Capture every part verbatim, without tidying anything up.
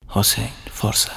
حسین فرصت.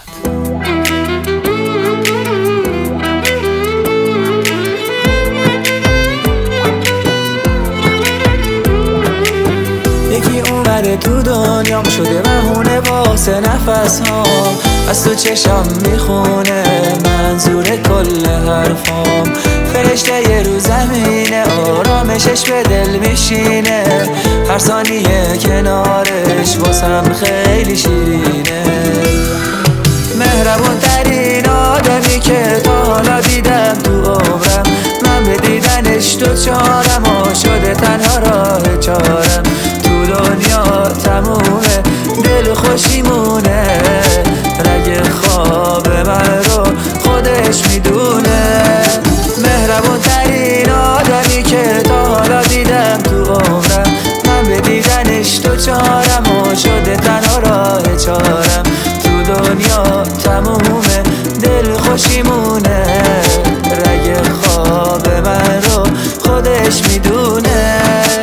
یکی اومده تو دنیام شده بهونه واسه نفس ها، از تو چشم میخونه منظور کل حرفام. فرشته یه رو زمینه آرامشش به دل میشینه، هر ثانیه کنارش واسم خیلی شیرینه. مهربون ترین آدمی که تا حالا دیدم تو عمرم، من به دیدنش دوچارم و شده تنها راه چارم. تو دنیا تمومه دل خوشیمونه، رگ خواب من رو خودش میدونه. مهربون ترین آدمی که تا حالا دیدم تو عمرم، من به دیدنش دوچارم و شده تنها راه چارم. تو دنیا تمومه دل خوشیمونه، رگ خواب من رو خودش میدونه.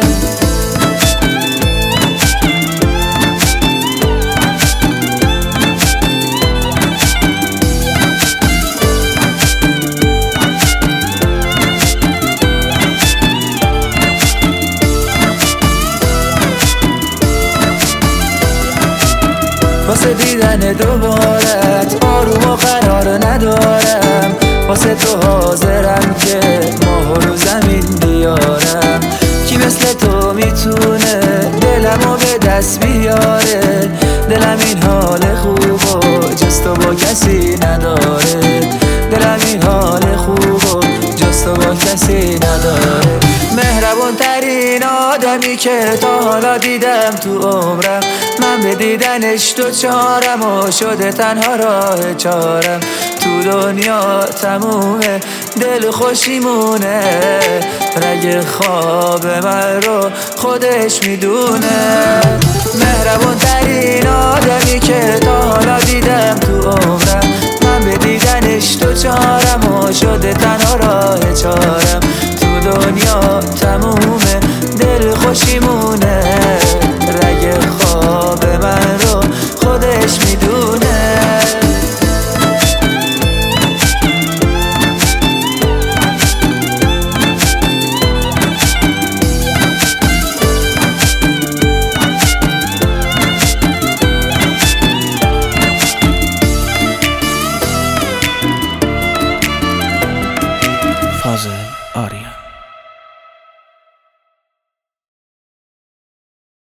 واسه دیدن دوبارت آروم و قرار ندارم، واسه تو حاضرم که ماه رو زمین بیارم. کی مثل تو میتونه دلمو به دست بیاره، دلم این حال خوب و جز تو با کسی نداره. دلم این حال خوب و جز تو با کسی نداره. مهربون ترین آدمی که تا حالا دیدم تو عمرم، من به دیدنش دوچارم و شده تنها راه چارم. تو دنیا تمومه دل خوشیمونه، رگ خواب من رو خودش میدونه.